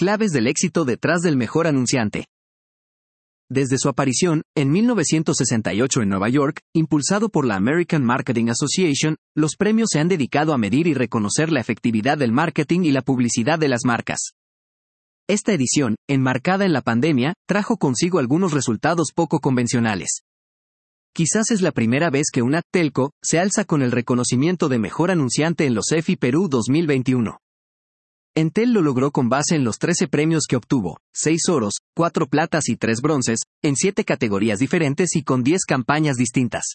Claves del éxito detrás del mejor anunciante. Desde su aparición, en 1968 en Nueva York, impulsado por la American Marketing Association, los premios se han dedicado a medir y reconocer la efectividad del marketing y la publicidad de las marcas. Esta edición, enmarcada en la pandemia, trajo consigo algunos resultados poco convencionales. Quizás es la primera vez que una telco se alza con el reconocimiento de mejor anunciante en los EFI Perú 2021. Entel lo logró con base en los 13 premios que obtuvo, 6 oros, 4 platas y 3 bronces, en 7 categorías diferentes y con 10 campañas distintas.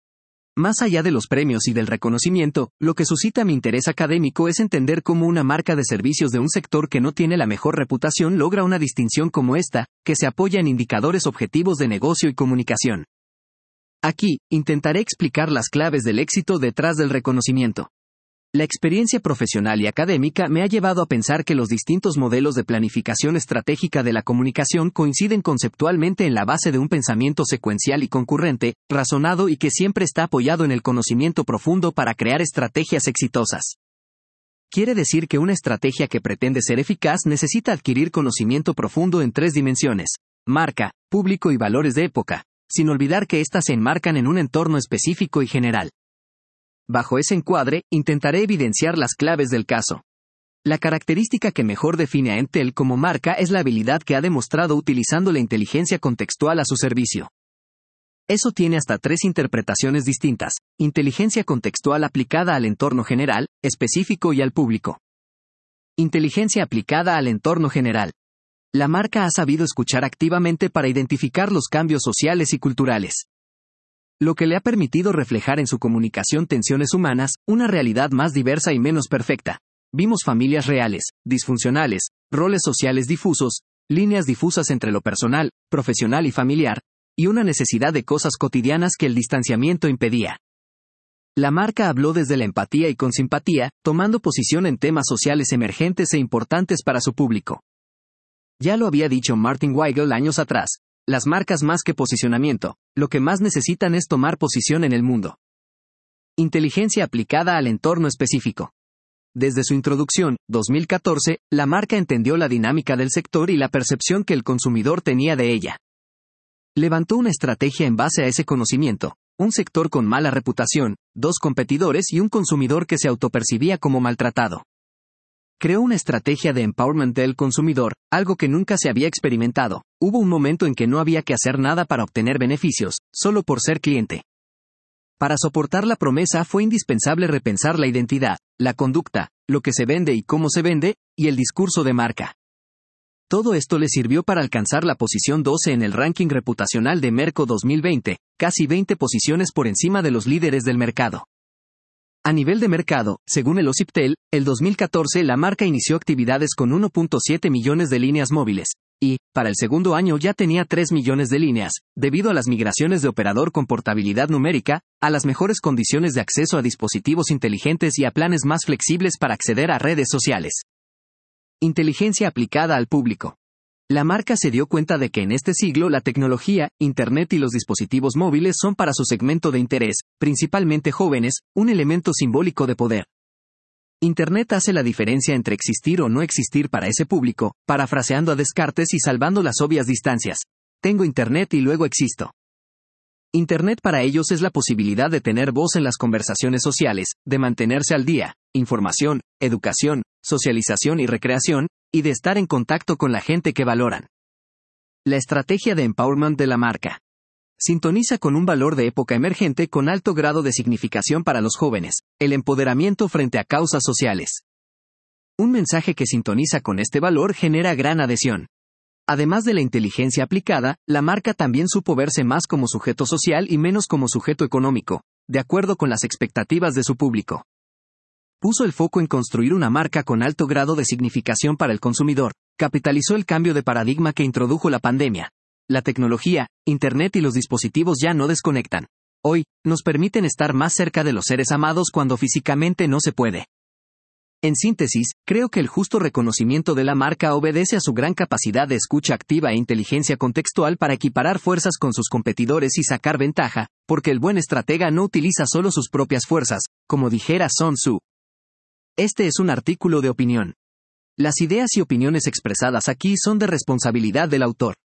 Más allá de los premios y del reconocimiento, lo que suscita mi interés académico es entender cómo una marca de servicios de un sector que no tiene la mejor reputación logra una distinción como esta, que se apoya en indicadores objetivos de negocio y comunicación. Aquí, intentaré explicar las claves del éxito detrás del reconocimiento. La experiencia profesional y académica me ha llevado a pensar que los distintos modelos de planificación estratégica de la comunicación coinciden conceptualmente en la base de un pensamiento secuencial y concurrente, razonado y que siempre está apoyado en el conocimiento profundo para crear estrategias exitosas. Quiere decir que una estrategia que pretende ser eficaz necesita adquirir conocimiento profundo en 3 dimensiones: marca, público y valores de época, sin olvidar que éstas se enmarcan en un entorno específico y general. Bajo ese encuadre, intentaré evidenciar las claves del caso. La característica que mejor define a Entel como marca es la habilidad que ha demostrado utilizando la inteligencia contextual a su servicio. Eso tiene hasta 3 interpretaciones distintas: inteligencia contextual aplicada al entorno general, específico y al público. Inteligencia aplicada al entorno general. La marca ha sabido escuchar activamente para identificar los cambios sociales y culturales, lo que le ha permitido reflejar en su comunicación tensiones humanas, una realidad más diversa y menos perfecta. Vimos familias reales, disfuncionales, roles sociales difusos, líneas difusas entre lo personal, profesional y familiar, y una necesidad de cosas cotidianas que el distanciamiento impedía. La marca habló desde la empatía y con simpatía, tomando posición en temas sociales emergentes e importantes para su público. Ya lo había dicho Martin Weigel años atrás: las marcas más que posicionamiento, lo que más necesitan es tomar posición en el mundo. Inteligencia aplicada al entorno específico. Desde su introducción, 2014, la marca entendió la dinámica del sector y la percepción que el consumidor tenía de ella. Levantó una estrategia en base a ese conocimiento: un sector con mala reputación, 2 competidores y un consumidor que se autopercibía como maltratado. Creó una estrategia de empowerment del consumidor, algo que nunca se había experimentado. Hubo un momento en que no había que hacer nada para obtener beneficios, solo por ser cliente. Para soportar la promesa fue indispensable repensar la identidad, la conducta, lo que se vende y cómo se vende, y el discurso de marca. Todo esto le sirvió para alcanzar la posición 12 en el ranking reputacional de Merco 2020, casi 20 posiciones por encima de los líderes del mercado. A nivel de mercado, según el OCIPTEL, el 2014 la marca inició actividades con 1.7 millones de líneas móviles, y, para el segundo año ya tenía 3 millones de líneas, debido a las migraciones de operador con portabilidad numérica, a las mejores condiciones de acceso a dispositivos inteligentes y a planes más flexibles para acceder a redes sociales. Inteligencia aplicada al público. La marca se dio cuenta de que en este siglo la tecnología, Internet y los dispositivos móviles son para su segmento de interés, principalmente jóvenes, un elemento simbólico de poder. Internet hace la diferencia entre existir o no existir para ese público, parafraseando a Descartes y salvando las obvias distancias: tengo Internet y luego existo. Internet para ellos es la posibilidad de tener voz en las conversaciones sociales, de mantenerse al día, información, educación, socialización y recreación, y de estar en contacto con la gente que valoran. La estrategia de empowerment de la marca. Sintoniza con un valor de época emergente con alto grado de significación para los jóvenes: el empoderamiento frente a causas sociales. Un mensaje que sintoniza con este valor genera gran adhesión. Además de la inteligencia aplicada, la marca también supo verse más como sujeto social y menos como sujeto económico, de acuerdo con las expectativas de su público. Puso el foco en construir una marca con alto grado de significación para el consumidor, capitalizó el cambio de paradigma que introdujo la pandemia. La tecnología, Internet y los dispositivos ya no desconectan. Hoy, nos permiten estar más cerca de los seres amados cuando físicamente no se puede. En síntesis, creo que el justo reconocimiento de la marca obedece a su gran capacidad de escucha activa e inteligencia contextual para equiparar fuerzas con sus competidores y sacar ventaja, porque el buen estratega no utiliza solo sus propias fuerzas, como dijera Sun Tzu. Este es un artículo de opinión. Las ideas y opiniones expresadas aquí son de responsabilidad del autor.